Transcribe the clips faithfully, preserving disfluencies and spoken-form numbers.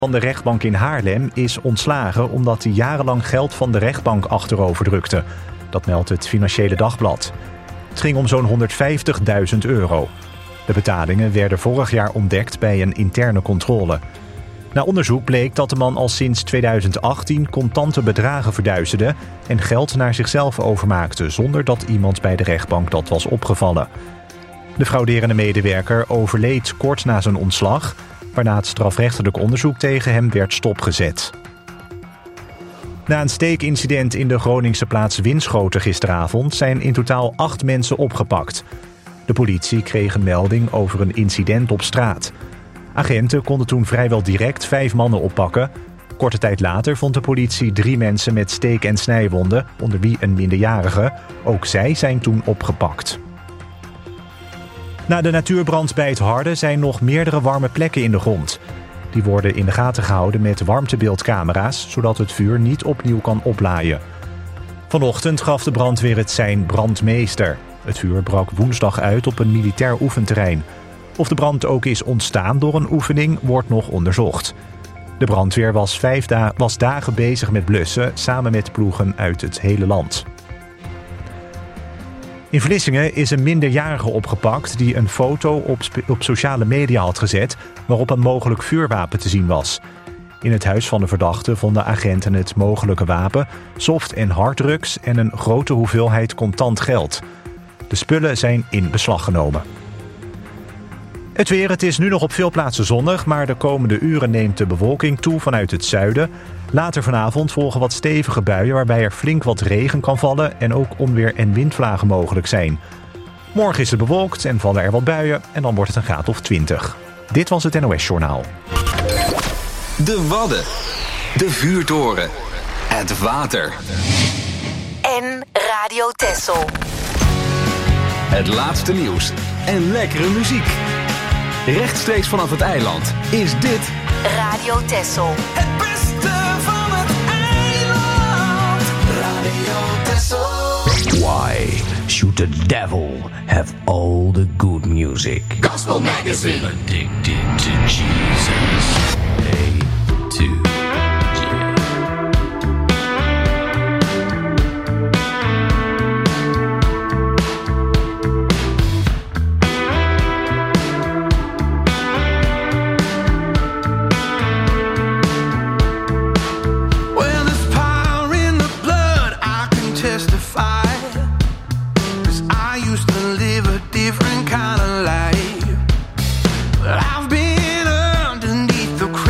van de rechtbank in Haarlem is ontslagen omdat hij jarenlang geld van de rechtbank achterover drukte. Dat meldt het Financiële Dagblad. Het ging om zo'n honderdvijftigduizend euro. De betalingen werden vorig jaar ontdekt bij een interne controle. Na onderzoek bleek dat de man al sinds tweeduizend achttien contante bedragen verduisterde en geld naar zichzelf overmaakte zonder dat iemand bij de rechtbank dat was opgevallen. De frauderende medewerker overleed kort na zijn ontslag, waarna het strafrechtelijk onderzoek tegen hem werd stopgezet. Na een steekincident in de Groningse plaats Winschoten gisteravond zijn in totaal acht mensen opgepakt. De politie kreeg een melding over een incident op straat. Agenten konden toen vrijwel direct vijf mannen oppakken. Korte tijd later vond de politie drie mensen met steek- en snijwonden, onder wie een minderjarige. Ook zij zijn toen opgepakt. Na de natuurbrand bij het Harde zijn nog meerdere warme plekken in de grond. Die worden in de gaten gehouden met warmtebeeldcamera's, zodat het vuur niet opnieuw kan oplaaien. Vanochtend gaf de brandweer het sein brandmeester. Het vuur brak woensdag uit op een militair oefenterrein. Of de brand ook is ontstaan door een oefening, wordt nog onderzocht. De brandweer was, vijf da- was dagen bezig met blussen, samen met ploegen uit het hele land. In Vlissingen is een minderjarige opgepakt die een foto op, sp- op sociale media had gezet waarop een mogelijk vuurwapen te zien was. In het huis van de verdachte vonden agenten het mogelijke wapen, soft- en harddrugs en een grote hoeveelheid contant geld. De spullen zijn in beslag genomen. Het weer, het is nu nog op veel plaatsen zonnig, maar de komende uren neemt de bewolking toe vanuit het zuiden. Later vanavond volgen wat stevige buien waarbij er flink wat regen kan vallen en ook onweer- en windvlagen mogelijk zijn. Morgen is het bewolkt en vallen er wat buien en dan wordt het een graad of twintig. Dit was het N O S Journaal. De Wadden, de vuurtoren, het water en Radio Texel. Het laatste nieuws en lekkere muziek. Rechtstreeks vanaf het eiland is dit Radio Texel. Het beste van het eiland. Radio Texel. Why should the devil have all the good music? Gospel Magazine. Addicted to Jesus. A to Different kind of life, but I've been underneath the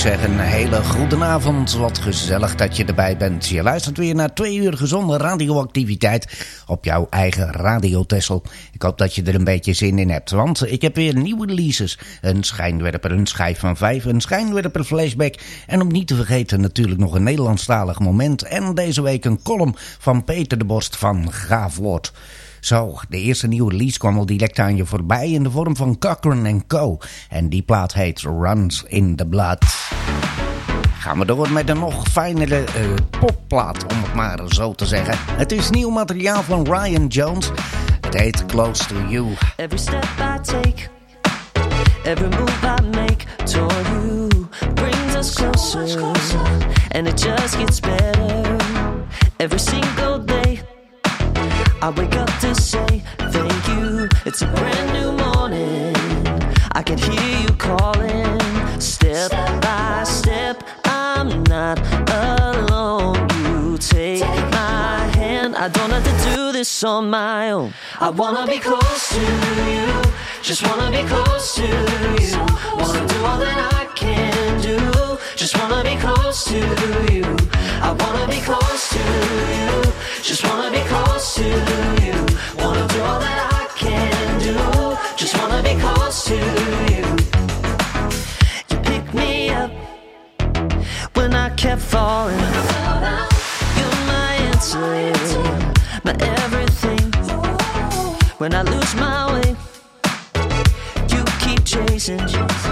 zeggen een hele goede avond. Wat gezellig dat je erbij bent. Je luistert weer naar twee uur gezonde radioactiviteit op jouw eigen Radio Texel. Ik hoop dat je er een beetje zin in hebt, want ik heb weer nieuwe releases. Een schijnwerper, een schijf van vijf, een schijnwerper flashback en om niet te vergeten natuurlijk nog een Nederlandstalig moment. En deze week een column van Peter de Borst van Gaafwoord. Zo, de eerste nieuwe release kwam al direct aan je voorbij in de vorm van Cochran en Co. En die plaat heet Runs in the Blood. Gaan we door met een nog fijnere uh, popplaat, om het maar zo te zeggen. Het is nieuw materiaal van Ryan Jones. Het heet Close to You. Every step I take, every move I make toward you brings us closer, so closer. And it just gets better every single day. I wake up to say thank you. It's a brand new morning. I can hear you calling. Step by step, I'm not alone. You take my hand. I don't have to do this on my own. I wanna be close to you. Just wanna be close to you. Wanna do all that I can do. Just wanna be close to you. I wanna be close to you. Just wanna be close to you. Wanna do all that I can do. Just wanna be close to you. You pick me up when I kept falling. You're my answer, my everything. When I lose my way, you keep chasing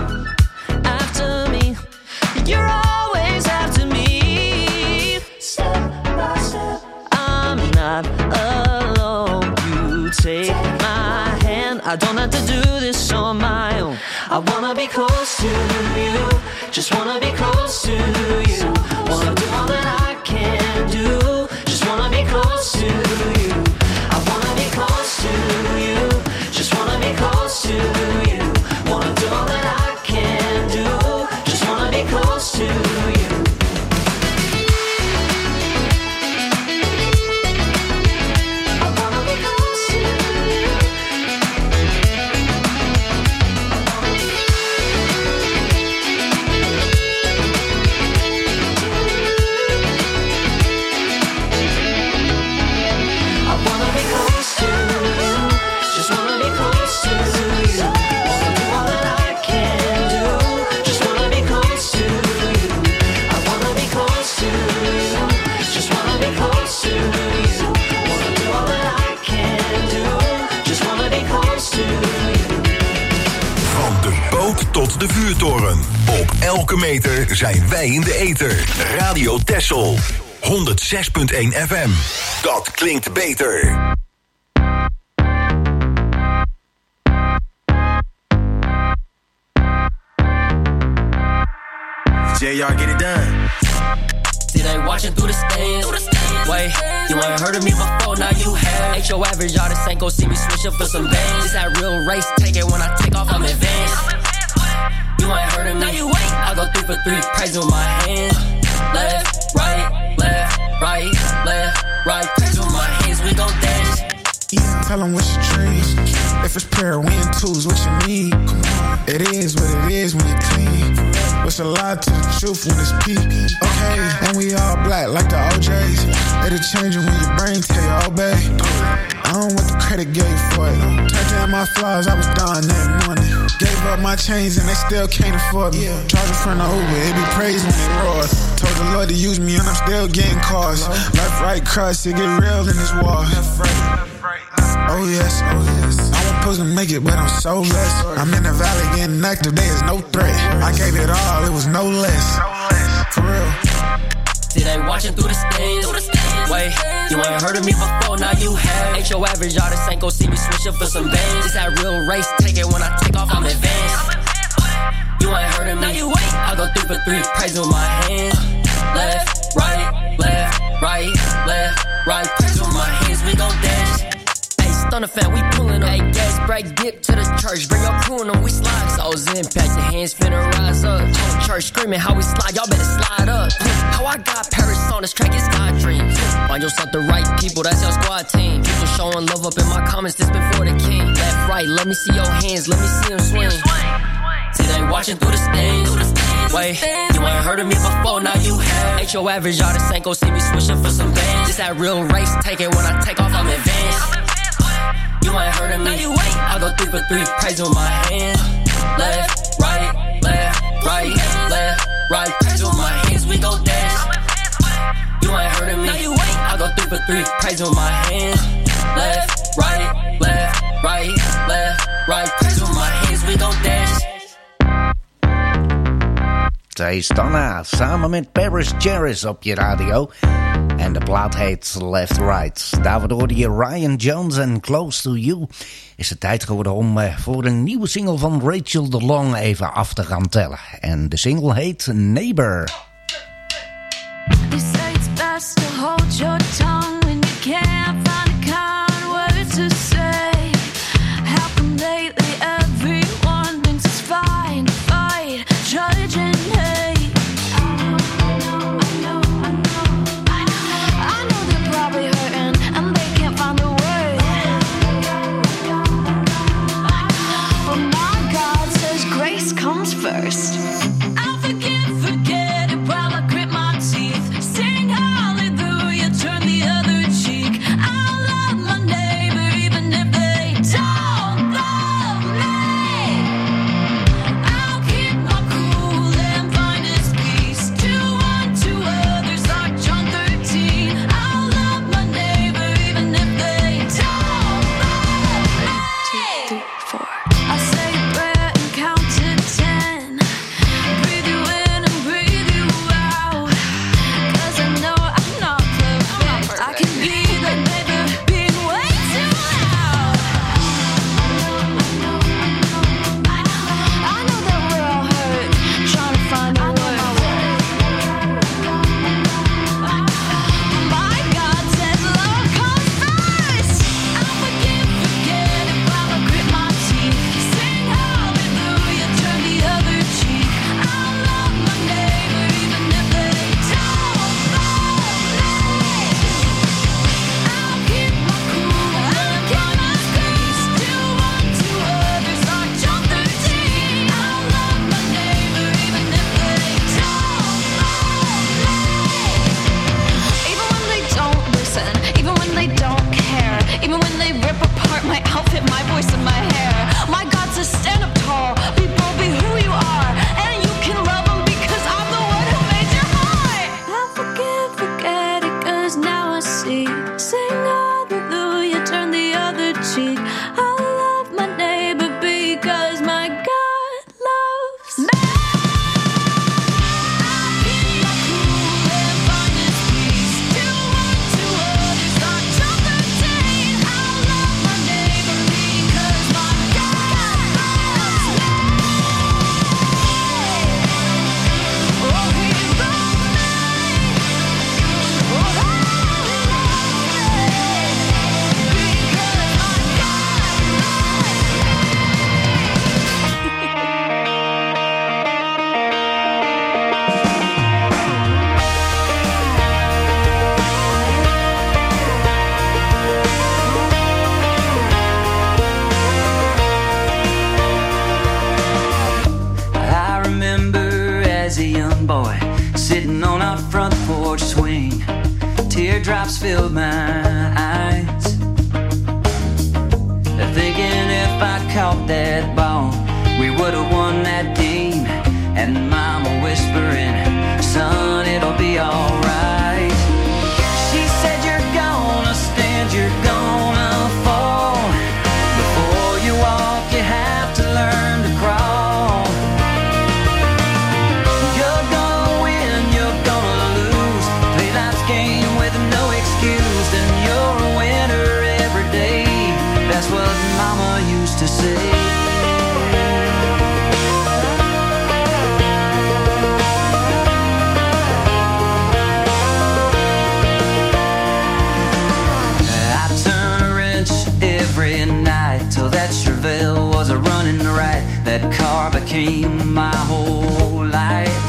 after me. You're always after me. Step by step, I'm not alone. You take my hand. I don't have to do this on my own. I wanna be close to you. Just wanna be close to you. Wanna do all that I can do. Just wanna be close to you. I wanna be close to you. Just wanna be close to you. Wanna do all that I can do. Just wanna be close to you. I wanna be close to you. I wanna be close to you. Just wanna be close to you. Wanna do all that I can do. Just wanna be close to you. I wanna be close to you. Just wanna be close to you. Wanna do all that I can do. Just wanna be close to you. Van de boot tot de vuurtoren. Op elke meter zijn wij in de ether. Radio Texel. honderd zes komma één F M. Dat klinkt beter. J R, get it done. See they watching through the stands. Wait, you ain't heard of me before, now you have. Ain't your average artist, ain't gon' see me switch up for some bands. This that real race, take it when I take off, I'm advanced. You ain't heard of me, now you ain't. I go three for three, praise with my hands. Left, right, left, right, left, right. Praise with my hands, we gon' dance. Yeah, tell them what's your dreams. If it's prayer, we in twos, what you need. Come on. It is what it is when you clean. What's a lie to the truth when it's peak? Okay, and we all black like the O Js. It'll change when your brain tell you obey. I don't want the credit gave for it. Turned down my flaws, I was done that morning. Gave up my chains and they still can't afford me. Charge in front of Uber, it be praised when it roars. Told the Lord to use me and I'm still getting calls. Left, right, cross, it get real in this war. Oh yes, oh yes. I was supposed to make it, but I'm so blessed. I'm in the valley getting active, there is no threat. I gave it all, it was no less. For real. See they watching through the stands. Wait, you ain't heard of me before, now you have. Ain't your average artist, ain't gon' see me switch up for some bands. This that real race, take it when I take off, I'm advanced. You ain't heard of me, now you ain't. I go three for three, praise with my hands. Left, right, left, right, left, right. Praise with my hands, we gon' dance. Stunner fan, we pullin' up. Hey, gas, break, dip to the church. Bring your crew in them, we slide. Souls impact, your hands finna rise up. Whole church screaming how we slide, y'all better slide up. How I got Paris on this track, it's God dreams. Find yourself the right people, that's your squad team. People showing love up in my comments, this before the king. Left, right, let me see your hands, let me see them swing. See they watching through the stands. Wait, you ain't heard of me before, now you have. Ain't your average artist, ain't gon' see me switching for some bands. This that real race, take it when I take off, I'm advanced. You ain't heard of me, now you wait. I go three for three, praise with my hand. Left, right, left, right, left, right, praise with my hands, we go dash. You ain't heard of me, now you wait. I go three for three, praise with my hand. Left, right, left, right, left, right, praise with my hands, we go dash. Zij is Donna, samen met Paris Jarvis op je radio. En de plaat heet Left Right. Daarvoor hoorde je Ryan Jones en Close to You. Is het tijd geworden om uh, voor een nieuwe single van Rachel DeLong even af te gaan tellen. En de single heet Neighbor. They say it's best to hold your tongue when you can't find a kind word to say. How come lately everyone thinks it's fine to fight, judge and hate? I know, I know, I know, I know, I know they're probably hurting and they can't find the word. But my God says grace comes first. I'll forget, forget it while I grit my teeth. Sing hallelujah, turn the other cheek. I love my neighbor even if they don't love me. I'll keep my cool and find his peace. Do unto others like John thirteen. I'll love my neighbor even if they don't love me. Two, three, four. I say a prayer and count to ten. Breathe you in and breathe you out. Cause I know I'm not perfect. I can be the neighbor being way too loud. I know that we're all hurt, trying to find a word. My God says love comes first. I'll forgive, forget it while I grit my teeth. Sing hallelujah, turn the other cheek. I love my neighbor even if they don't love me. I'll keep my cool and keep my peace. Do unto others like John thirteen. I'll love my neighbor even if they don't love me. Even when they don't listen, even when they don't care, even when they rip apart my outfit, my voice and my hair. My God says stand up tall, be bold, be who you are, and you can love them because I'm the one who made your heart. I'll forgive, forget it, cause now I see. Sing hallelujah, turn the other cheek. I love my neighbor because my God loves me. I'll keep my cool and find his peace. Do unto others like John thirteen. I'll love my neighbor because my God loves me. Oh, he loves me. Oh, I love me because my God I remember as a young boy sitting on our front porch swing. Teardrops filled my eyes, thinking if I caught that ball, we would have won that game. And Mama whispering, son, it'll be alright. She said you're gonna stand, you're gonna fall. Before you walk, you have to learn to crawl. You're gonna win, you're gonna lose. Play life's game with no excuse, and you're a winner every day. That's what Mama used to say. I turn a wrench every night till that Chevelle was a running right. That car became my whole life.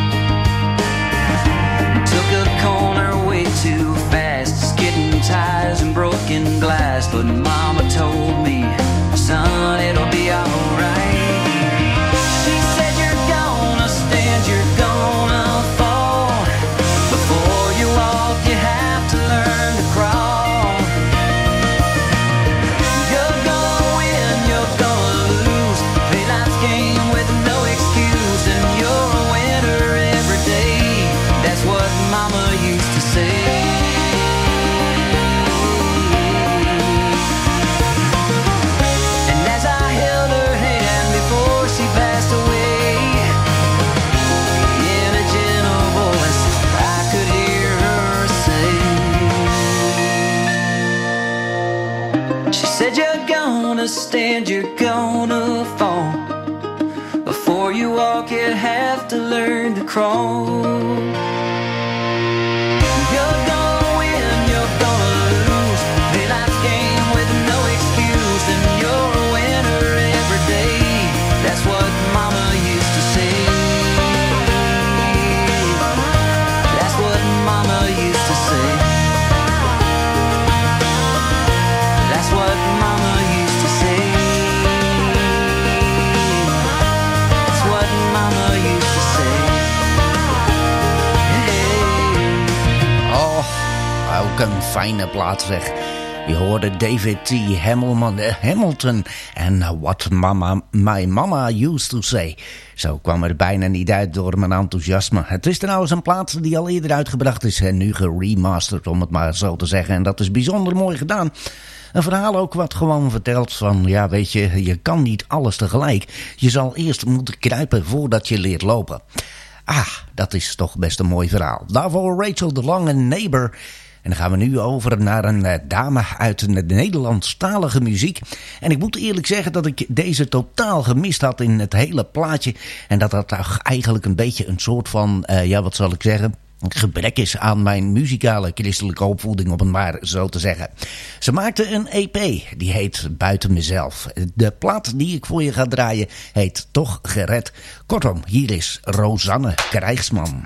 Took a corner way too fast, skidding tires and broken glass. But Mama told me, son, it'll be alright. She said you're gonna stand, you're She said you're gonna stand, you're gonna fall. Before you walk, you have to learn to crawl. You're gonna win, you're gonna lose. Play life's game with no excuse, and you're a winner every day. That's what Mama used to say. That's what Mama used to say. That's what Mama used to say. That's what Mama used to say. Hey. Oh, ook een fijne plaat zeg. Je hoorde David T. Hamilton, uh, Hamilton en uh, What Mama, My Mama Used to Say. Zo kwam er bijna niet uit door mijn enthousiasme. Het is trouwens een plaat die al eerder uitgebracht is en nu geremasterd, om het maar zo te zeggen. En dat is bijzonder mooi gedaan. Een verhaal ook wat gewoon vertelt van, ja weet je, je kan niet alles tegelijk. Je zal eerst moeten kruipen voordat je leert lopen. Ah, dat is toch best een mooi verhaal. Daarvoor Rachel DeLong en Neighbor. En dan gaan we nu over naar een uh, dame uit de Nederlandstalige muziek. En ik moet eerlijk zeggen dat ik deze totaal gemist had in het hele plaatje. En dat dat eigenlijk een beetje een soort van, uh, ja wat zal ik zeggen, gebrek is aan mijn muzikale christelijke opvoeding, om het maar zo te zeggen. Ze maakte een E P, die heet Buiten Mezelf. De plaat die ik voor je ga draaien heet Toch Gered. Kortom, hier is Rosanne Krijgsman.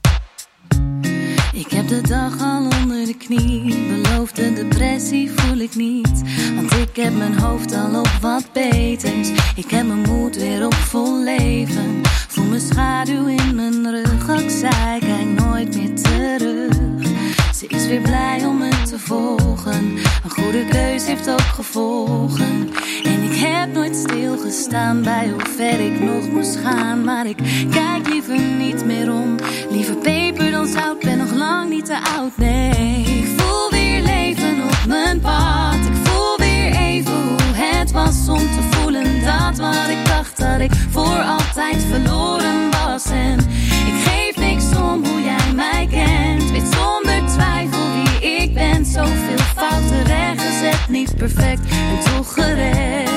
Ik heb de dag al onder de knie. Beloofde depressie voel ik niet. Want ik heb mijn hoofd al op wat beters. Ik heb mijn moed weer op vol leven. Voel mijn schaduw in mijn rug. Ook zij kijkt nooit meer terug. Ze is weer blij om me te volgen. Een goede keus heeft ook gevolgen. En ik heb nooit stilgestaan bij hoe ver ik nog moest gaan. Maar ik kijk liever niet meer om. Liever peper dan zout, ben nog lang niet te oud, nee. Ik voel weer leven op mijn pad. Ik voel weer even hoe het was om te voelen dat wat ik dacht dat ik voor altijd verloren was. En ik geef niks om hoe jij mij kent. Weet zonder twijfel wie ik ben. Zoveel fouten rechtgezet, niet perfect en toch gered.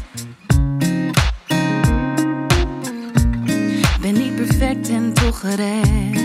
Ben niet perfect en toch gered.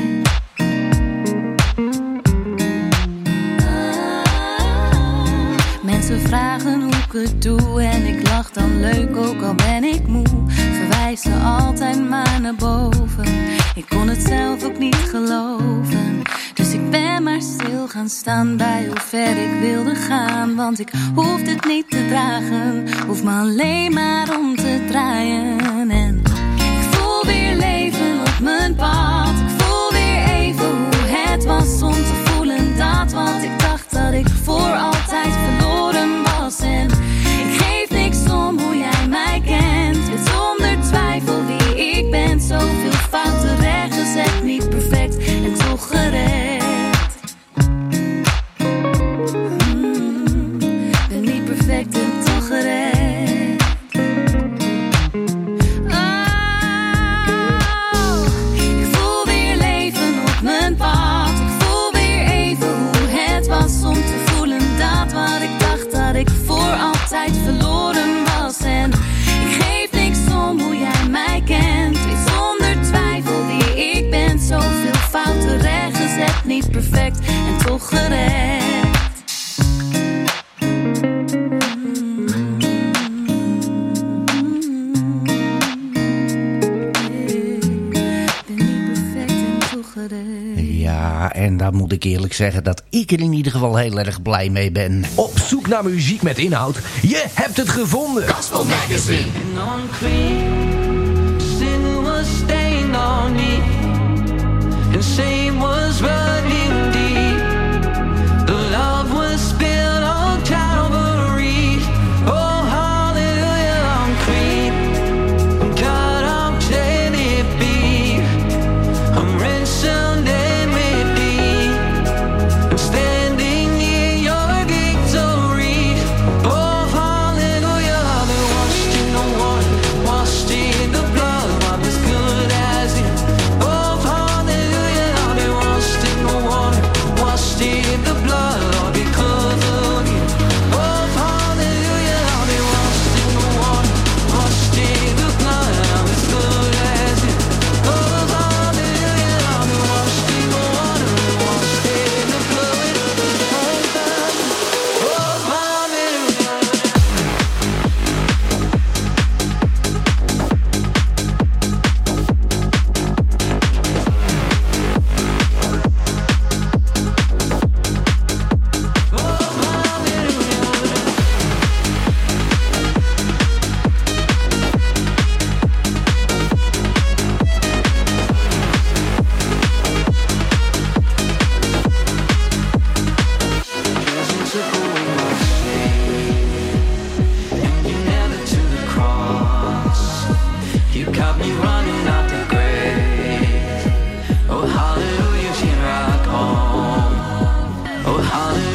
Mensen vragen hoe ik het doe en ik lach dan leuk ook al ben ik moe. Verwijzen altijd maar naar boven. Ik kon het zelf ook niet geloven. Dus ik ben maar stil gaan staan bij hoe ver ik wilde gaan. Want ik hoefde het niet te dragen, hoef me alleen maar om te draaien. En ik voel weer leven op mijn pad. Ik voel weer even hoe het was om te voelen dat wat ik dacht dat ik voor altijd verloren was. En ik geef niks om hoe jij mij kent. Weet zonder twijfel wie ik ben. Zoveel fouten rechtgezet, niet perfect en toch gered. Mm, ben niet perfect en toch gered. Oh, ik voel weer leven op mijn pad. Ik voel weer even hoe het was om te voelen dat wat ik dacht dat ik voor altijd verloren was. En ik geef niks om hoe jij mij kent. Weet zonder twijfel wie ik ben. Zoveel fouten rechtgezet, niet perfect en toch gered. Ja, en daar moet ik eerlijk zeggen dat ik er in ieder geval heel erg blij mee ben. Op zoek naar muziek met inhoud? Je hebt het gevonden. Gospel Magazine. Unclean, sin was stained on me, and shame was running deep. The love was spilled on Calvary. Oh, hallelujah, I'm clean. God, I'm clearly be. I'm ransomed and redeemed. I'm standing in your victory. Oh, hallelujah, I've been washed in the water, washed in the blood, I'm as good as it. Oh, hallelujah, I've been washed in the water,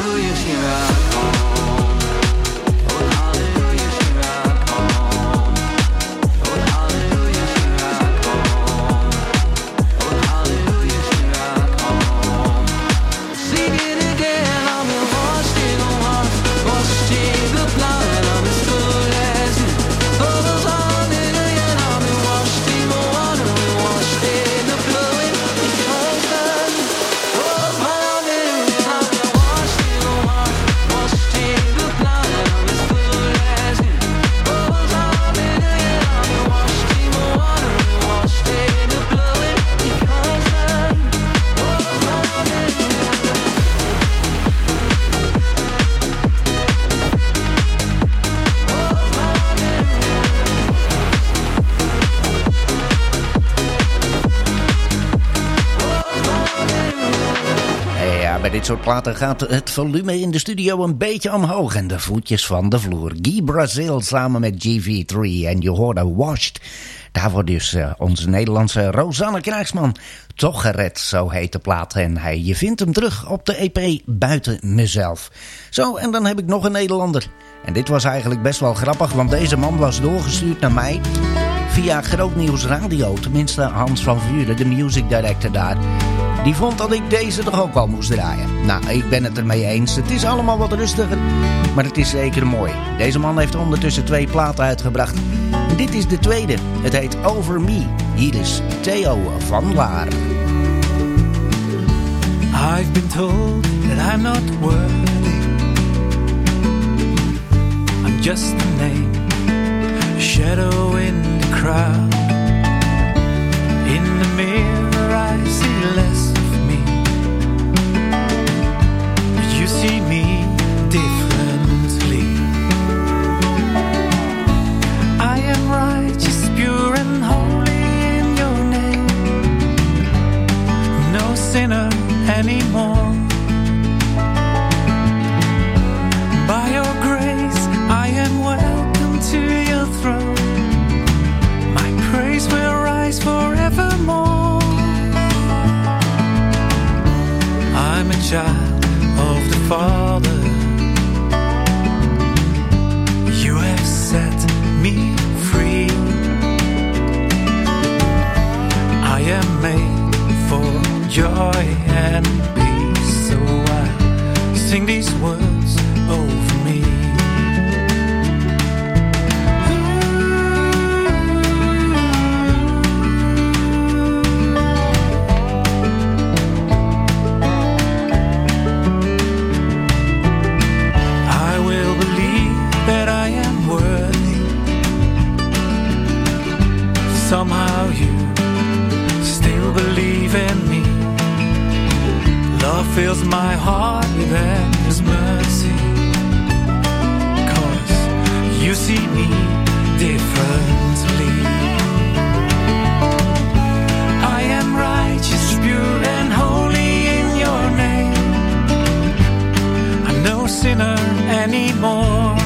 hallelujah, here I come. Oh, hallelujah, here I come. Oh, hallelujah, here I come. Oh, hallelujah, here I come. Sing it again, I'm washed in the water, washed in the blood of His good as it. Oh, hallelujah, I'm washed in the water, washed in the blood because of oh, hallelujah, I'm washed in the water, washed in the blood of His good as it. Oh, hallelujah, I'm washed in the water, washed in the blood because of oh, hallelujah. Ja, bij dit soort platen gaat het volume in de studio een beetje omhoog en de voetjes van de vloer. Guy Brazil samen met G V drie en je hoorde Washed. Daarvoor dus uh, onze Nederlandse Rosanne Krijgsman. Toch gered, zo heet de plaat. En hij, je vindt hem terug op de E P Buiten Mezelf. Zo, en dan heb ik nog een Nederlander. En dit was eigenlijk best wel grappig, want deze man was doorgestuurd naar mij via Groot Nieuws Radio. Tenminste, Hans van Vuren, de music director daar. Die vond dat ik deze toch ook wel moest draaien. Nou, ik ben het ermee eens. Het is allemaal wat rustiger, maar het is zeker mooi. Deze man heeft ondertussen twee platen uitgebracht. En dit is de tweede. Het heet Over Me. Hier is Theo van Laar. I've been told that I'm not worthy. I'm just a name, a shadow in the crowd. In the mirror I see less of me, but you see me differently. I am righteous, pure and holy in your name. No sinner anymore. By your grace I am welcome to your throne. My praise will rise forevermore. I'm a child of the Father. You have set me free. I am made for joy and peace, so I sing these words over me. I will believe that I am worthy. Somehow you still believe in me. Love fills my heart with endless mercy, 'cause you see me differently. I am righteous, pure and holy in your name. I'm no sinner anymore.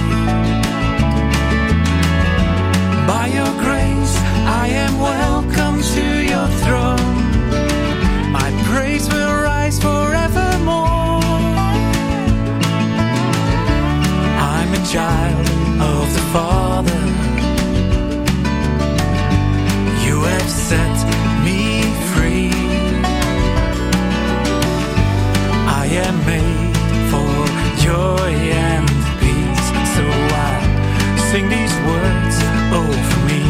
By your grace I am welcome to your throne. My praise will rise forevermore. I'm a child of the Father. You have set me free. I am made for joy and peace, so I sing these words over me.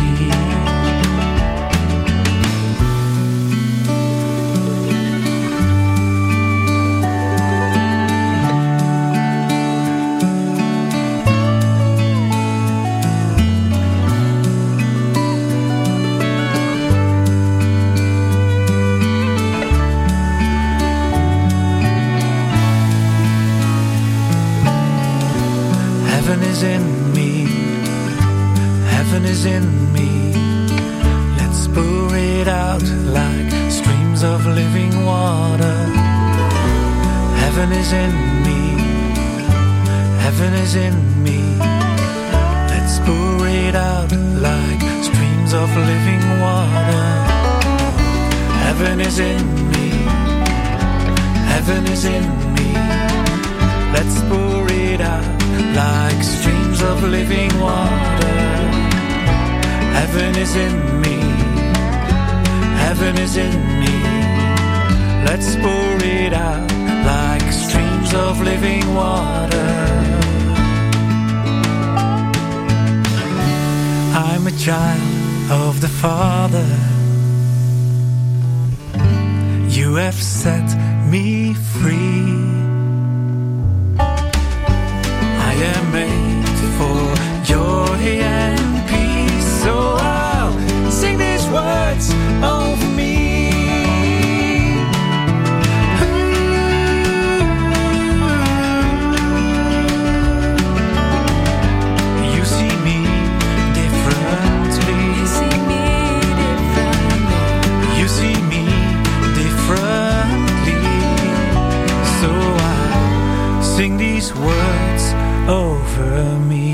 Heaven is in me, heaven is in me. Let's pour it out like streams of living water. Heaven is in me, heaven is in me. Let's pour it out like streams of living water. Heaven is in me, heaven is in me. let's pour it out like streams of living water. Heaven is in me, heaven is in me. Let's pour it out like streams of living water. I'm a child of the Father. You have set me free. I am made for joy and peace. So I'll sing these words over me. You see me differently. You see me differently. You see me differently. So I'll sing these words over me.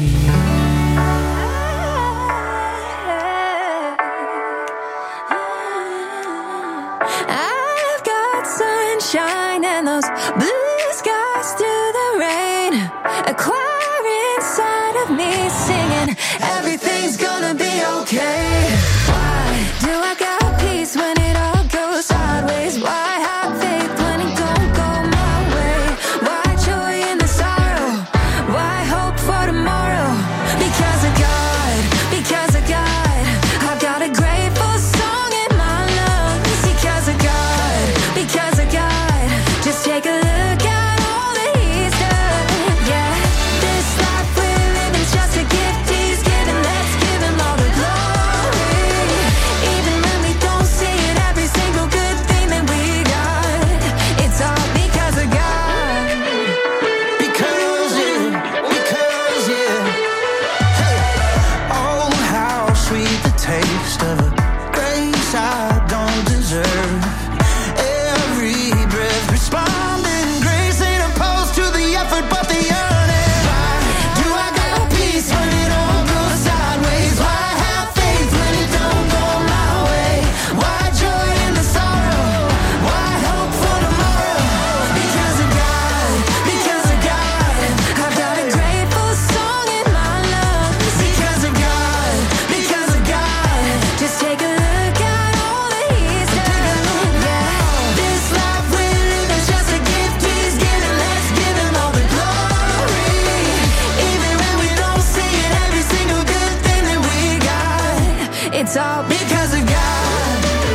I've got sunshine and those blue skies through the rain. A choir inside of me singing, everything's gonna be okay. Why do I got peace when it all goes sideways? Why have faith when it don't go my way? Why joy in the sorrow? Why hope for tomorrow? Because of God, because of God, I've got a grateful song in my lungs. Because of God, because of God, just take a look at all that He's done. Yeah, this life we're living's just a gift He's given. Let's give Him all the glory. Even when we don't see it, every single good thing that we got, it's all because of God. Because, yeah, because, yeah. Hey. Oh, how sweet the taste of a grace I don't deserve. Every breath responding, grace ain't opposed to the effort, but the yearning. Why do I got peace when it all goes sideways? Why have faith when it don't go my way? Why joy in the sorrow? Why hope for tomorrow? Because of God, because of God, I've got a grateful song in my lungs. Because of God, because of God, just take a look at all that He's done. Yeah, this life we're living's just a gift He's given. Let's give Him all the glory. Even when we don't see it, every single good thing that we got, it's all because of God.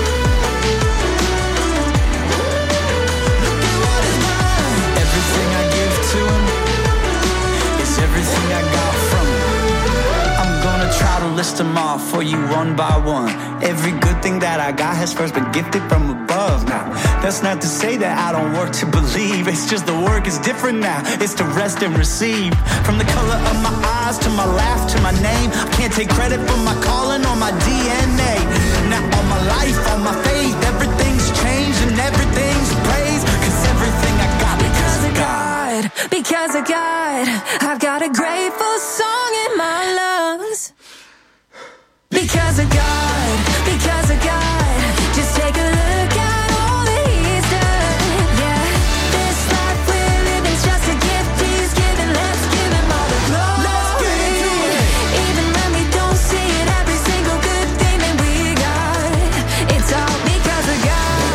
Everything I give to Him is everything I got from Him. I'm gonna try to list them off for you one by one. Every good thing that I got has first been gifted from above. Now, that's not to say that I don't work to believe. It's just the work is different now. It's to rest and receive. From the color of my eyes to my laugh to my name, I can't take credit for my calling or my D N A. Now all my life, all my faith, everything's changed and everything's praised. Cause everything I got because of God. Because of God, I've got a grateful song in my lungs. Because of God, because of God, just take a look at all that He's done. Yeah, this life we're living's just a gift He's given. Let's give Him all the glory. Even when we don't see it, every single good thing that we got, it's all because of God.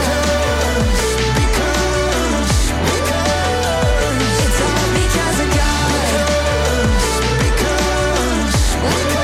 Because, because, it's all because of God. Because, because.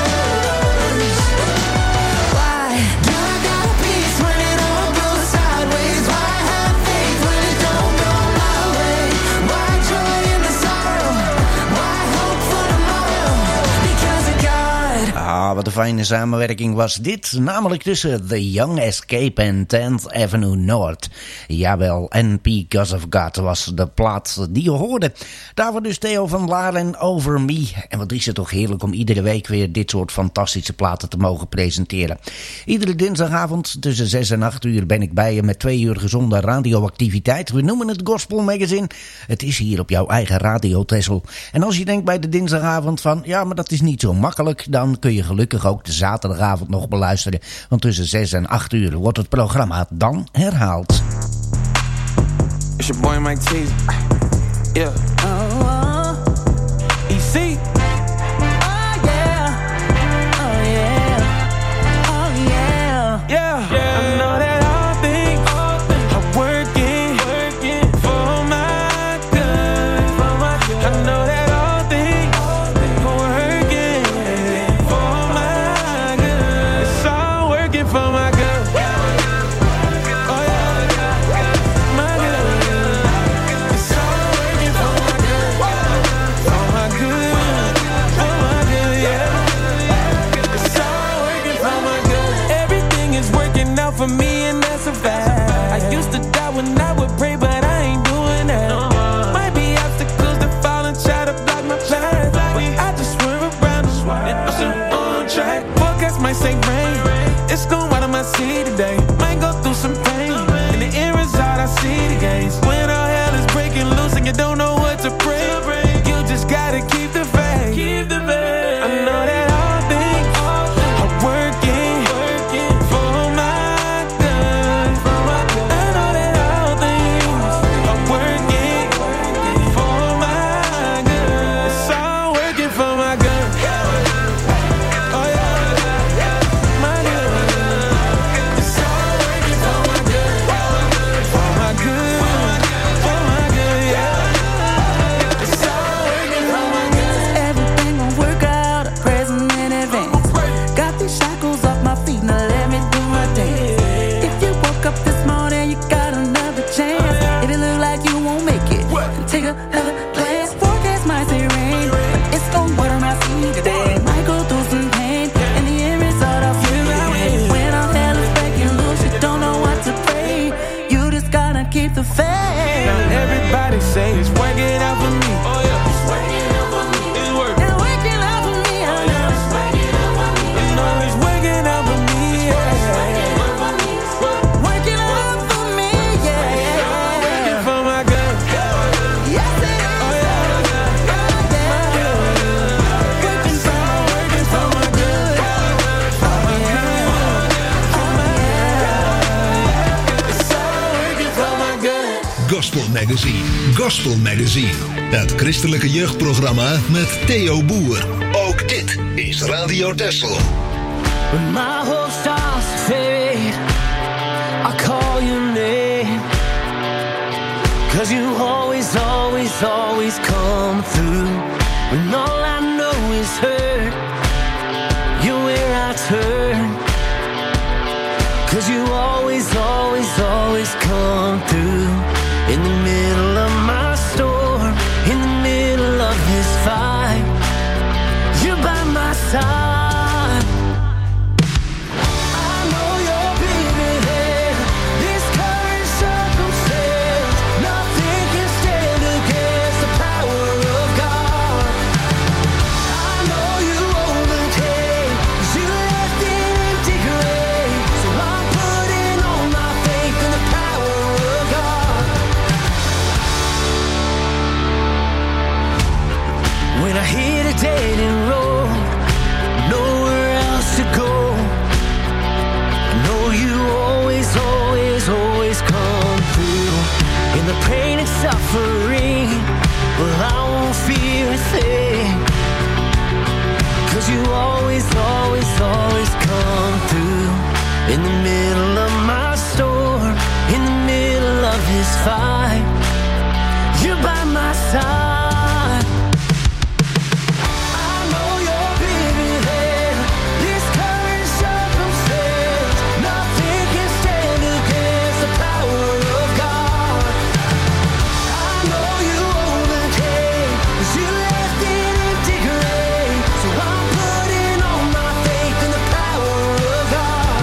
Why do I got peace when it all goes sideways? Why have faith when it don't go my way? Why joy in the sorrow? Why hope for tomorrow? Because of God. Ah, wat een fijne samenwerking was dit. Namelijk tussen The Young Escape en tenth Avenue North. Jawel, en Because of God was de plaat die je hoorde. Daarvoor dus Theo van Laar en Over Me. En wat is het toch heerlijk om iedere week weer dit soort fantastische platen te mogen presenteren. Iedere dinsdagavond tussen zes en acht uur ben ik bij je met twee uur gezonde radioactiviteit. We noemen het Gospel Magazine. Het is hier op jouw eigen Radio Tessel. En als je denkt bij de dinsdagavond van, ja, maar dat is niet zo makkelijk, dan kun je gelukkig ook de zaterdagavond nog beluisteren. Want tussen zes en acht uur wordt het programma dan herhaald. It's your boy Mike Cheese. Yeah. Oh, E C. oh yeah, oh yeah, oh yeah, Yeah. I know that all things are working for my good. I know that all things are working for my good. It's all working for my good. Oh yeah, my good. It's all working for my good, for my good, for my good. Yeah. It's all working for my good. Everything is working out for me, and that's a fact. I used to doubt when I would pray, but I ain't doing that. Might be obstacles that fall and try to block my path, but I just swerve around them and I'm still on track. Forecast might say rain, it's gon' water my seed today. Might go through some pain, in the end result I see the gains. When all hell is breaking loose and you don't know what to pray, you just gotta keep the faith. Keep the faith. I know that all things are working for my good. I know that all things are working for my good. It's all working for my good. Oh yeah, my good. It's all working for my good, for my good, for my good. Yeah, it's all working for my good. everything gon' work out. I'm present in advance. Got these shackles off my feet, now let me do my dance. If you woke up this morning, you got another chance. If it look like you won't make it, then take another glance. Forecast might say rain, but it's gon' water my seed today. Might go through some pain, in the end result I'll feel it. When all hell is breaking loose, you don't know what to pray. You just gotta keep the faith. Now everybody say it's working out for me. Oh yeah, it's working out for me. It's working. It's working out for me, I know. It's working out for me. You know it's working out for me. Yeah. Working out for me, yeah. Working for my good. Yes, it is. Oh yeah, my good. Working It's all working for my good. For my good. For my good. It's all working for my good. Gospel Magazine. Gospel Magazine. Het christelijke jeugdprogramma met Theo Boer. Ook dit is Radio Texel. When my hope starts to fade, I call your name. Cause you always, always, always come through. When all I know is hurt, you're where I turn. Cause you always, always, always come through. In the middle of my storm, in the middle of this fight, you're by my side. I know you're bigger than this current circumstance. Nothing can stand against the power of God. I know you overcame, 'cause you left an empty grave. So I'm putting all my faith in the power of God. When I hit a dead end road, nowhere else to go, I know you always, always, always come through. In the pain and suffering, well, I won't fear a thing. Cause you always, always, always come through. In the middle of my storm, in the middle of this fight, you're by my side. I know you're bigger than this current circumstance. Nothing can stand against the power of God. I know you overcame, 'cause you left an empty grave. So I'm putting all my faith in the power of God.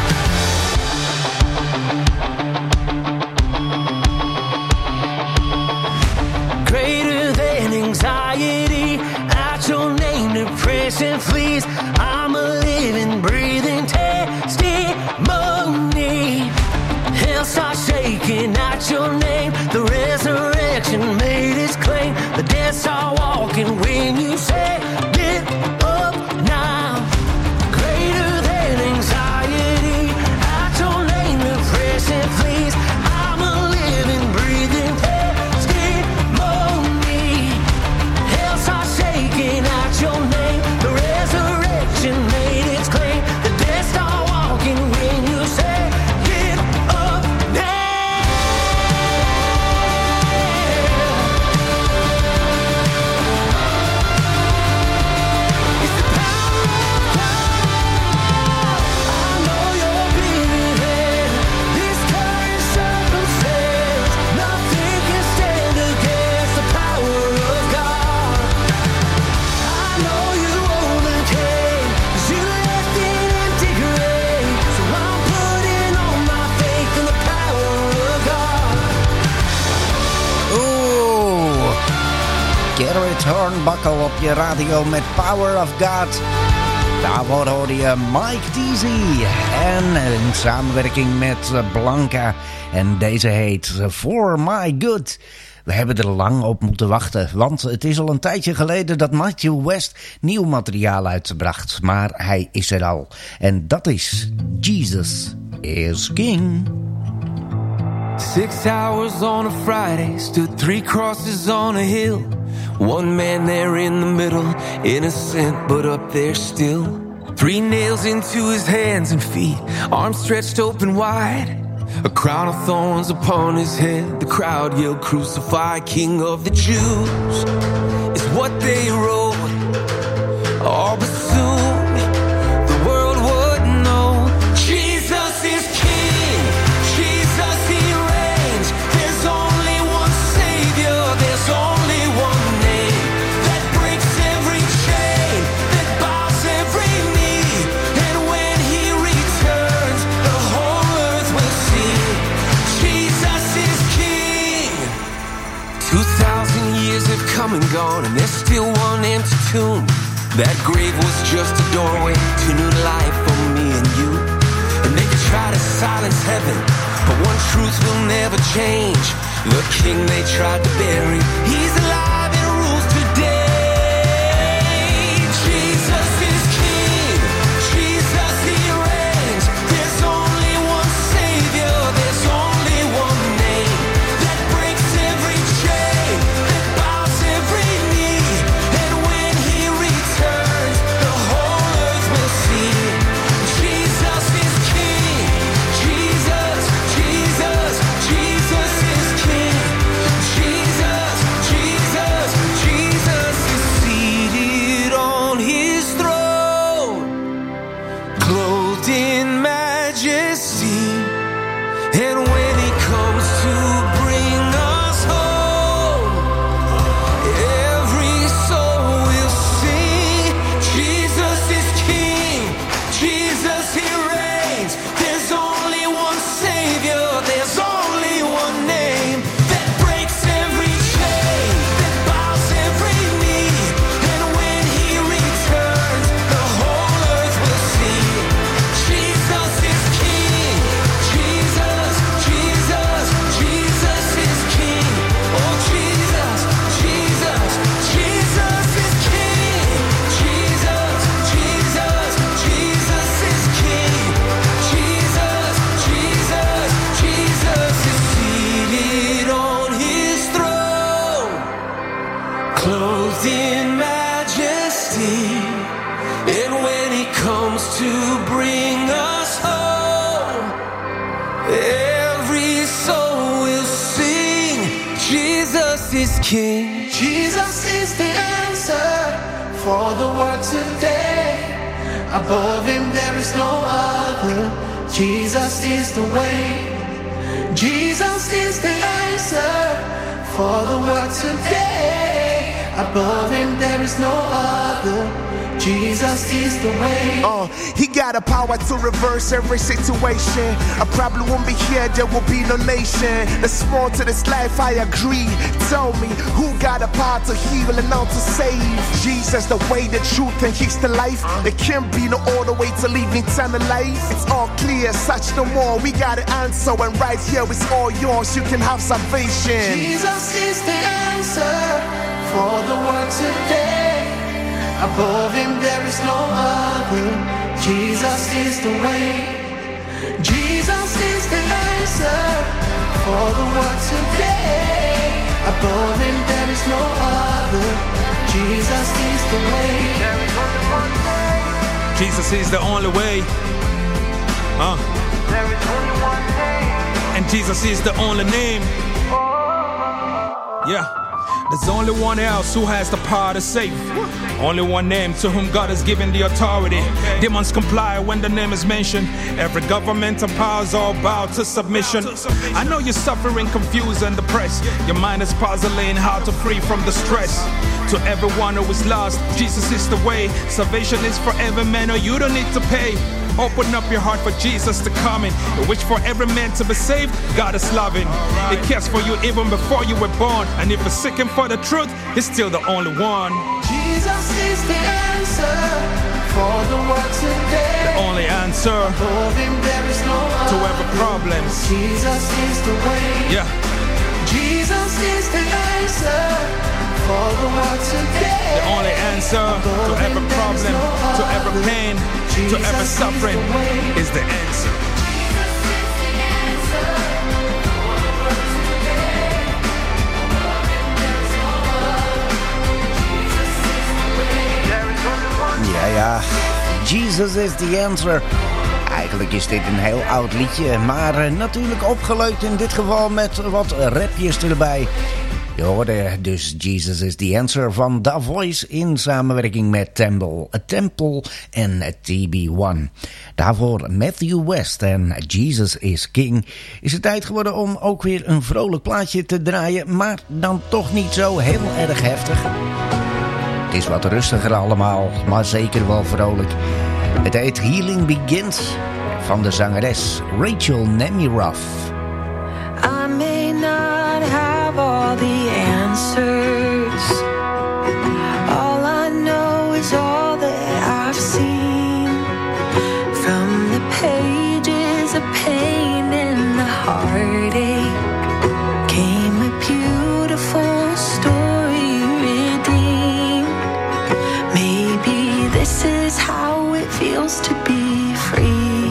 Greater than anxiety, at your name depression flees. I'm a living, breathing testimony. Hell starts shaking at your name. The resurrection made its claim. The dead start walking when you say, get up now. Greater than anxiety, at your name depression flees. I'm a living, breathing testimony. Garrett Hornbuckle op je radio met Power of God. Daarvoor hoorde je Mike Deasy. En in samenwerking met Blanca. En deze heet For My Good. We hebben er lang op moeten wachten, want het is al een tijdje geleden dat Matthew West nieuw materiaal uitbracht. Maar hij is er al. En dat is Jesus is King. Six hours on a Friday, stood three crosses on a hill. One man there in the middle, innocent but up there still. Three nails into his hands and feet, arms stretched open wide. A crown of thorns upon his head. The crowd yelled, "Crucify, King of the Jews," is what they wrote. Oh, but soon the world would know Jesus is King. Jesus, he reigns. There's only one Savior. There's only one name that breaks every chain, that bows every knee. And when he returns, the whole earth will see Jesus is King. Two thousand years have come and gone, and there's still one empty tomb. That grave was just a doorway to new life for me and you. And they could try to silence heaven, but one truth will never change. The king they tried to bury, he's alive and rules today. Jesus is king. Jesus, he reigns. There's only one Savior. There's only one name that breaks every chain, that bows every knee. And when he returns, the whole earth will see Jesus is king. Jesus, Jesus, Jesus is king. Jesus, Jesus, Jesus is seated on his throne, clothed in majesty. And when he comes to bring us home, every soul will sing Jesus is king. Jesus, he reigns. There's only one Savior. There's only one name that breaks every chain, that bows every knee. And when he returns, the whole earth will see Jesus is king. Jesus, Jesus, Jesus is king. Oh, Jesus, Jesus, Jesus is king. Jesus, Jesus, Jesus is king. Jesus, Jesus, Jesus is seated on his throne, clothed in majesty. And when he comes to bring us home, every soul will sing Jesus is king. Jesus is the answer for the world today. Above him there is no other. Jesus is the way. Jesus is the answer for the world today. Above him there is no other. Jesus is the way. Uh, he got the power to reverse every situation. A problem won't be here, there will be no nation. There's more to this life, I agree. Tell me, who got the power to heal and not to save? Jesus, the way, the truth, and he's the life. There can't be no other way to live eternal life. It's all clear, search no more. We got the answer, and right here it's all yours. You can have salvation. Jesus is the answer for the world today. Above him there is no other. Jesus is the way. Jesus is the answer for the world today. Above him there is no other. Jesus is the way. Jesus is the only way. Uh. There is only one name. And Jesus is the only name. Yeah. There's only one else who has the power to save. Only one name to whom God has given the authority. Demons comply when the name is mentioned. Every government and powers all bow to submission. I know you're suffering, confused and depressed. Your mind is puzzling how to free from the stress. To everyone who is lost, Jesus is the way. Salvation is for every man, or you don't need to pay. Open up your heart for Jesus to come in. Which for every man to be saved, God is loving. He cares for you even before you were born. And if you're seeking for the truth, He's still the only one. Jesus is the answer for the world today. The only answer For Him there is no to other. every problem. Jesus is the way. Yeah. Jesus is the answer for the world today. The only answer to every problem, to every pain, to every suffering is the answer. Ja, ja. Jesus is the answer. Eigenlijk is dit een heel oud liedje, maar uh, natuurlijk opgeleukt in dit geval met wat rapjes erbij. Je hoorde dus Jesus is the answer van The Voice in samenwerking met Temple, Temple en T B one. Daarvoor Matthew West en Jesus is King. Is het tijd geworden om ook weer een vrolijk plaatje te draaien, maar dan toch niet zo heel erg heftig. Het is wat rustiger allemaal, maar zeker wel vrolijk. Het heet Healing Begins van de zangeres Rachel Nemiroff. I may not have all the answers. All I know is all that I've seen. From the pages of pain and the heartache came a beautiful story redeemed. Maybe this is how it feels to be free.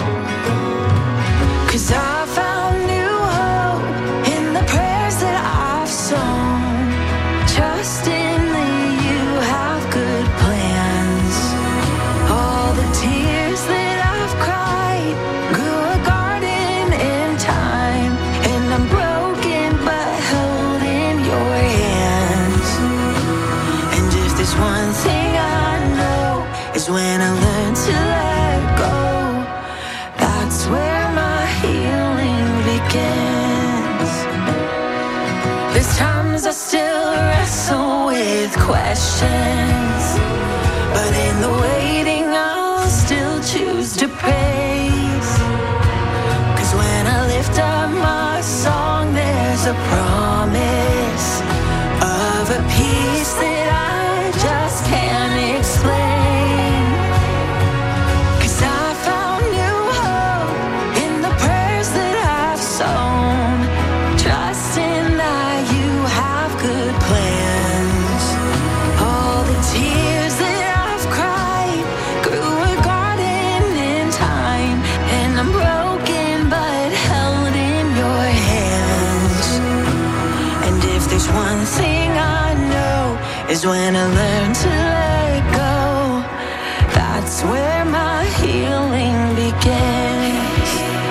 'Cause I found new hope in the prayers that I've sown. Trusting that you have good plans. All the tears that I've cried grew a garden in time. And I'm broken but held in your hands. And if there's one thing I know is when I learn to let go, that's where my healing begins. There's times I still wrestle with questions, but in the waiting I'll still choose to praise. 'Cause when I lift up my song, there's a promise of a peace that I just can't explain. 'Cause I found new hope in the prayers that I've sown. Trusting that you have good plans. All the tears that I've cried grew a garden in time. And I'm broken but held in your hands. And if there's one thing I know is when I learn to let go, that's where my healing begins.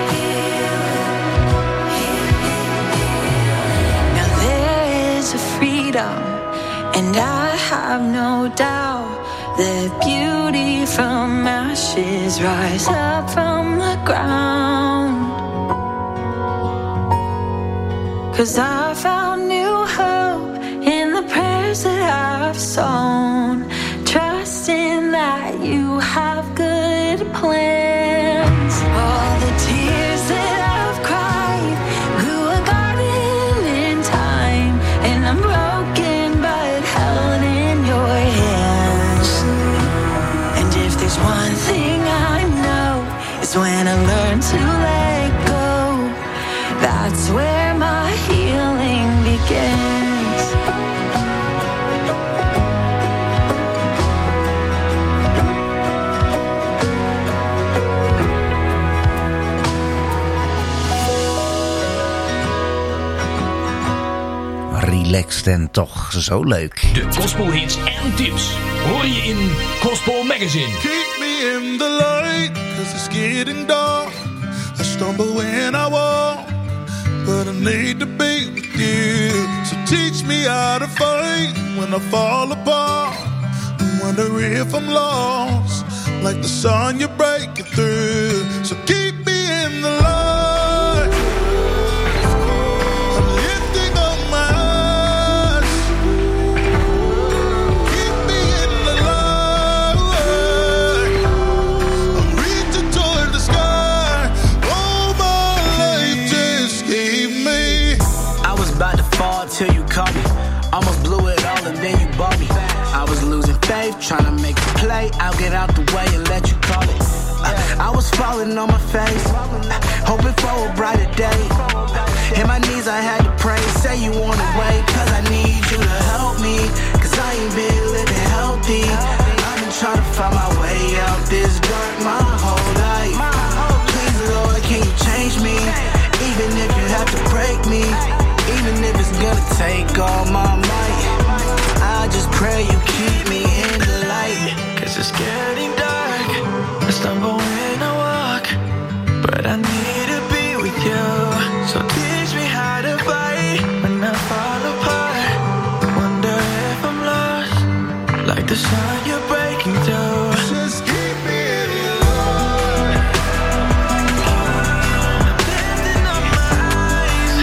Now there is a freedom, and I have no doubt that beauty from ashes rise up from the ground. 'Cause I found new hope in the prayers that I've sown. Trusting that you have good plans. All the tears that I've cried grew a garden in time. And I'm broken but held in your hands. And if there's one thing I know is when I learn to let go, that's where my healing begins. Relaxed en toch zo leuk. De gospelhits en tips hoor je in Gospel Magazine. Keep me in the light, cause it's getting dark. I stumble when I walk, but I need to be with you. So teach me how to fight when I fall apart. I wonder if I'm lost, like the sun you're breaking through. So keep me in the light. I'm lifting up my eyes. Keep me in the light. I'm reaching I'll get out the way and let you call it. Uh, I was falling on my face, uh, hoping for a brighter day. Hit my knees, I had to pray. Say you wanna wait, cause I need you to help me. Cause I ain't been living healthy. I've been trying to find my way out this dark my whole life. Please, Lord, can you change me? Even if you have to break me, even if it's gonna take all my might, I just pray you keep me in the light. Cause it's getting dark, I stumble when I walk, but I need to be with you. So teach me how to fight when I fall apart. Wonder if I'm lost, like the sun you're breaking through. Just keep me in your Lord. I'm lifting up my eyes.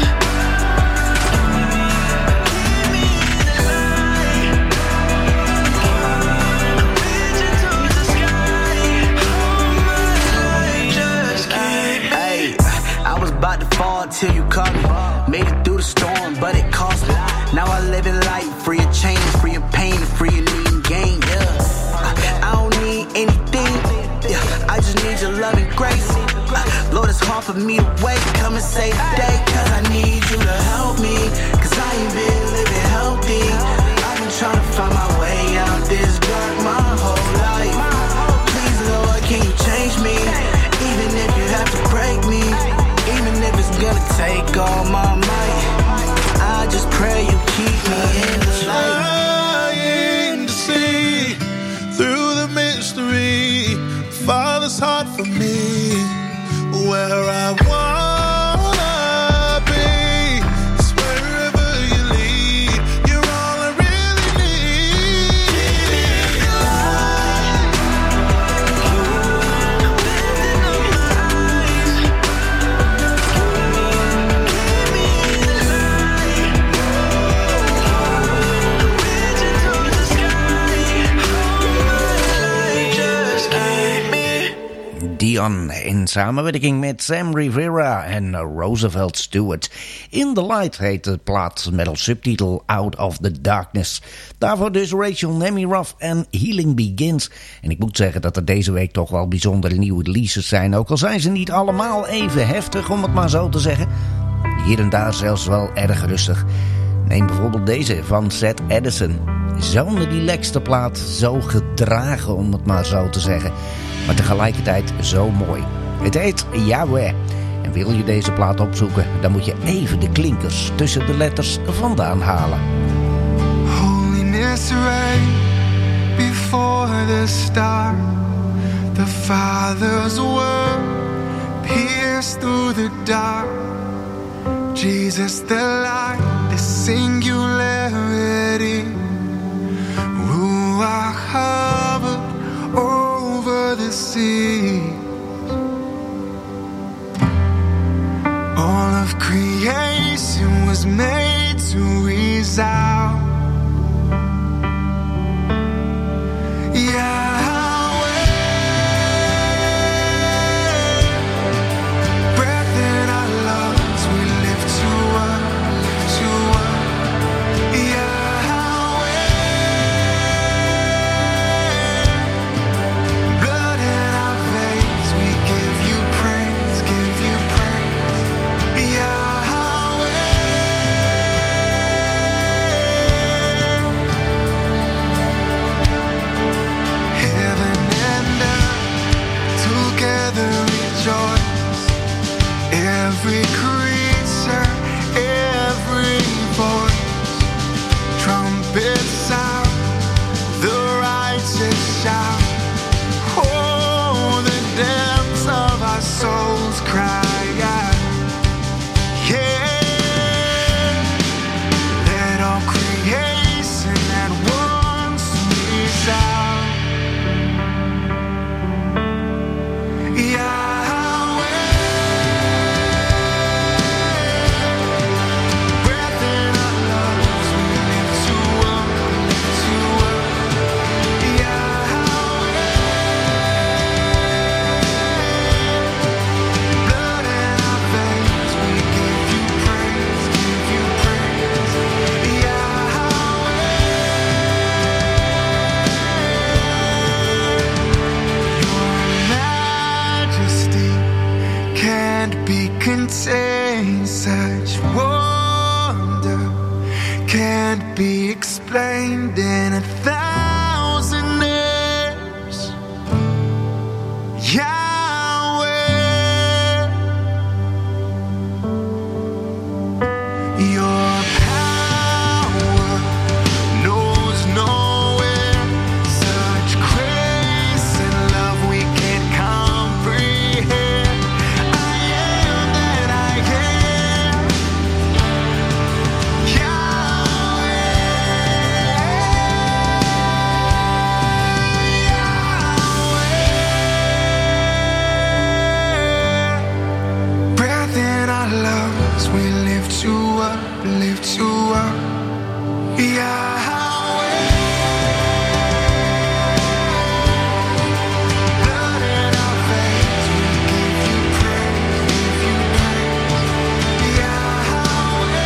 Keep me in the light. I'm reaching towards the sky. All my life, just keep me. Hey, I was about to fall till you caught me. Made it through the storm, but it cost me. Now I live in light, free of change, free of pain, free of need and gain, yeah. I, I don't need anything, yeah. I just need your love and grace. Uh, Lord, it's hard for me to wait. Come and save the day, cause I need you to help me. Cause I ain't been living healthy. I've been trying to find my way out this dark my whole life. Please, Lord, can you change me? Even if you have to break me, even if it's gonna take all my might, I just pray you keep me in the light. Trying to see through the mystery, Father's heart for me, where I wanna be is wherever you lead. You're all I really need. Keep me in the light. I'm lifting up my eyes. Keep me in the light. I'm reaching towards the sky. All my life, just keep me. Dion in samenwerking met Sam Rivera en Roosevelt Stewart. In the Light heet de plaat met als subtitel Out of the Darkness. Daarvoor dus Rachel Nemiroff en Healing Begins. En ik moet zeggen dat er deze week toch wel bijzondere nieuwe releases zijn. Ook al zijn ze niet allemaal even heftig, om het maar zo te zeggen. Hier en daar zelfs wel erg rustig. Neem bijvoorbeeld deze van Seth Edison. Zo'n relaxte plaat, zo gedragen om het maar zo te zeggen. Maar tegelijkertijd zo mooi. Het heet Yahweh. En wil je deze plaat opzoeken, dan moet je even de klinkers tussen de letters vandaan halen. Holiness reign before the start. The Father's word pierced through the dark. Jesus the light, the singularity. Ruach hovered over the sea. All of creation was made to resound. Yahweh, breath in our lungs, we lift you up, lift you up. Yahweh. explained in a thousand names. Yahweh, your power knows no end. Such grace and love we can't comprehend. I am that I am. Breath in our lungs, we lift you up, lift you up. Yahweh. Blood in our veins, we give you praise, give you praise. Yahweh.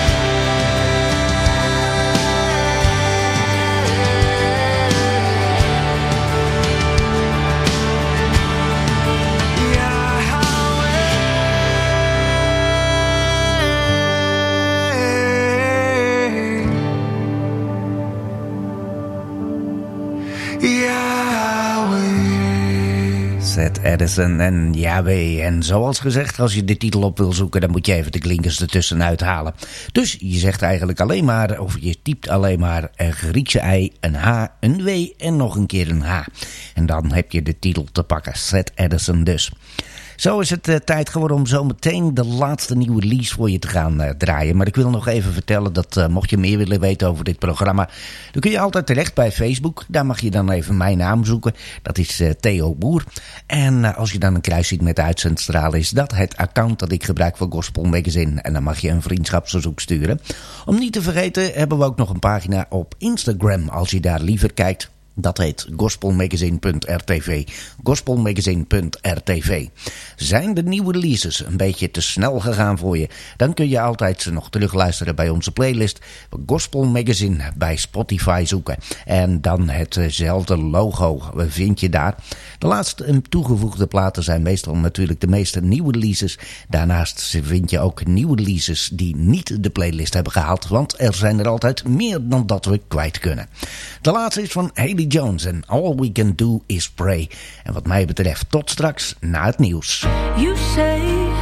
Seth Edison en Yahweh. En zoals gezegd, als je de titel op wil zoeken, dan moet je even de klinkers ertussen uithalen. Dus je zegt eigenlijk alleen maar, of je typt alleen maar een Griekse I, een H, een W en nog een keer een H. En dan heb je de titel te pakken. Seth Edison dus. Zo is het uh, tijd geworden om zo meteen de laatste nieuwe release voor je te gaan uh, draaien. Maar ik wil nog even vertellen dat uh, mocht je meer willen weten over dit programma, dan kun je altijd terecht bij Facebook. Daar mag je dan even mijn naam zoeken. Dat is uh, Theo Boer. En uh, als je dan een kruis ziet met de uitzendstralen, is dat het account dat ik gebruik voor Gospel Magazine. En dan mag je een vriendschapsverzoek sturen. Om niet te vergeten hebben we ook nog een pagina op Instagram als je daar liever kijkt. Dat heet gospelmagazine punt r t v. gospelmagazine punt r t v. Zijn de nieuwe releases een beetje te snel gegaan voor je? Dan kun je altijd nog terugluisteren bij onze playlist. Gospel Magazine bij Spotify zoeken. En dan hetzelfde logo vind je daar. De laatste toegevoegde platen zijn meestal natuurlijk de meeste nieuwe releases. Daarnaast vind je ook nieuwe releases die niet de playlist hebben gehaald. Want er zijn er altijd meer dan dat we kwijt kunnen. De laatste is van Haley Jones en All We Can Do Is Pray. En wat mij betreft tot straks na het nieuws. You say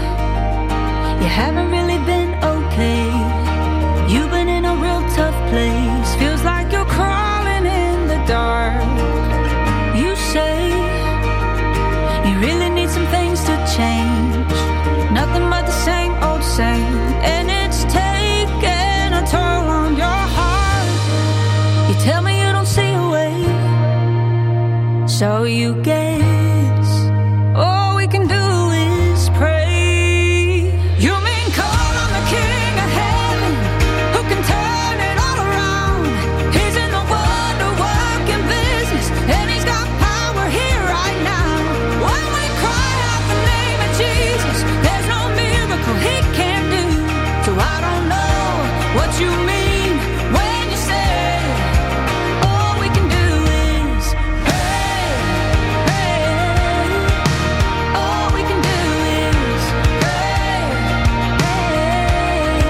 you haven't really been okay. You've been in a real tough place. Feels like you're crawling in the dark. You say you really need some things to change. Nothing but the same old same. And it's taking a toll on your heart. You tell me you don't see a way. So you guess all we can do is pray. You mean call on the King of Heaven, who can turn it all around. He's in the wonder-working business, and he's got power here right now. When we cry out the name of Jesus, there's no miracle he can't do. So I don't know what you mean when you say all we can do is pray, pray. All we can do is pray, pray.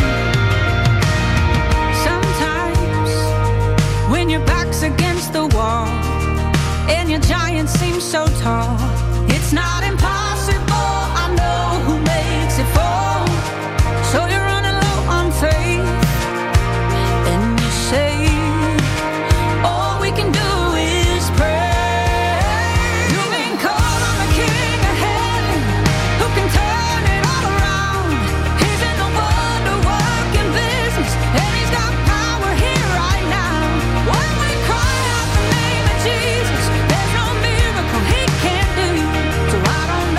Sometimes when your back's against the wall and your giant seems so tall, it's not impossible. I know who makes it fall. So you're running low on faith, and you say all we can do is pray. You mean call on the King of Heaven, who can turn it all around. He's in the wonder-working business, and he's got power here right now. When we cry out the name of Jesus, there's no miracle he can't do. So I don't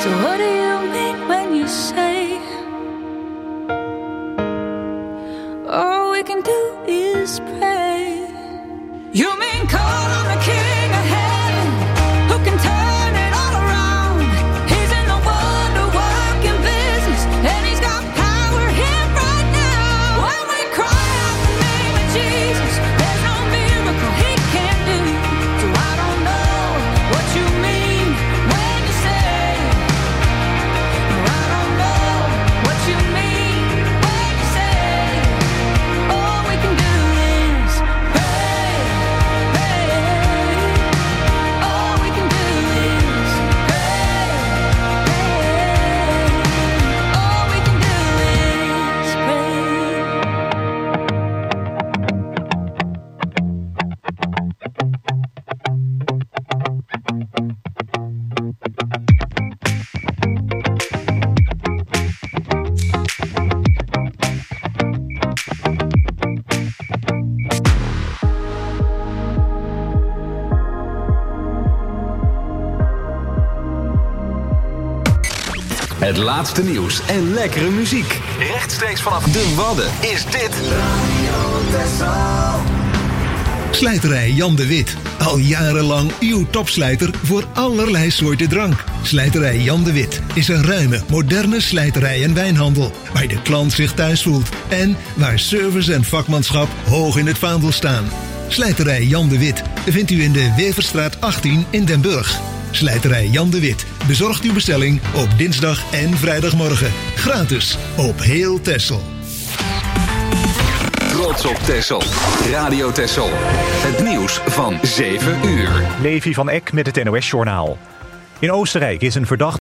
So what do you mean when you say all we can do is pray? You mean call on the King of Heaven who can turn it all around? He's in the wonder-working business and he's got power here right now. When we cry out the name of Jesus, there's no miracle he can't do. So I don't know what you mean when you say, I don't know what you mean when you say all we can do is pray, pray. All we can do is pray, pray. All we can do is pray. Het laatste nieuws en lekkere muziek. Rechtstreeks vanaf de Wadden is dit Slijterij Jan de Wit. Al jarenlang uw topslijter voor allerlei soorten drank. Slijterij Jan de Wit is een ruime, moderne slijterij en wijnhandel. Waar de klant zich thuis voelt. En waar service en vakmanschap hoog in het vaandel staan. Slijterij Jan de Wit vindt u in de Weverstraat achttien in Den Burg. Slijterij Jan de Wit bezorgt uw bestelling op dinsdag en vrijdagmorgen. Gratis op heel Texel. Trots op Texel. Radio Texel. Het nieuws van zeven uur. Levi van Eck met het N O S-journaal. In Oostenrijk is een verdachte